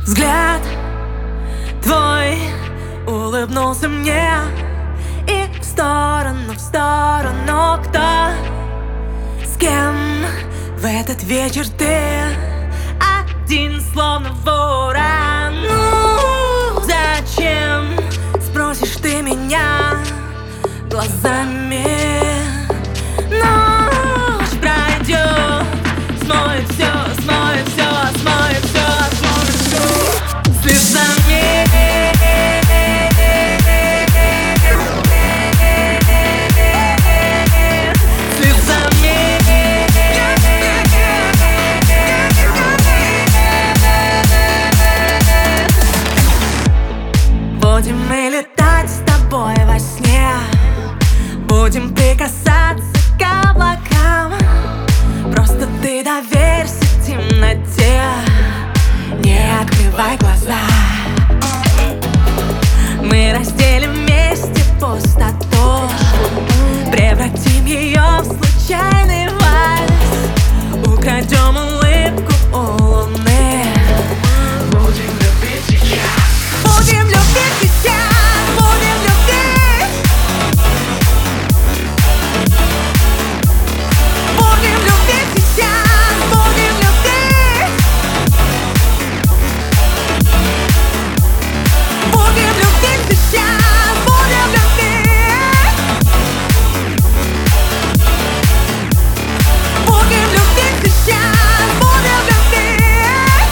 Взгляд твой улыбнулся мне, и в сторону, кто, с кем в этот вечер ты один, словно ворон. Ну, зачем, спросишь ты меня глазами? Ночь пройдет, смоет все, смоет все, смоет все, смоет все слезами. Будем мы летать с тобой во сне, будем прикасаться к облакам. Просто ты доверься темноте, не открывай глаза. Мы разделим вместе пустоту, превратим ее в случайный вальс, украдем улыбку у луны. Будем любить сейчас. Будем любить сейчас, будем любить. Будем любить сейчас, будем любить. Будем любить сейчас, будем любить. Будем любить сейчас, будем любить.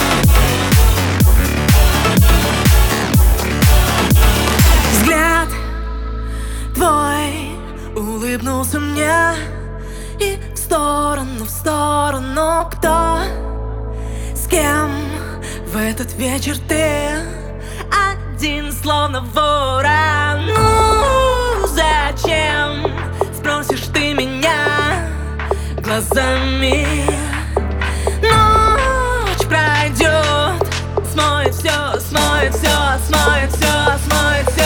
Взгляд твой улыбнулся мне, и в сторону, кто, с кем в этот вечер ты один, словно ворон. Ну, зачем, спросишь ты меня глазами? Ночь пройдет, смоет все, смоет все, смоет все, смоет все.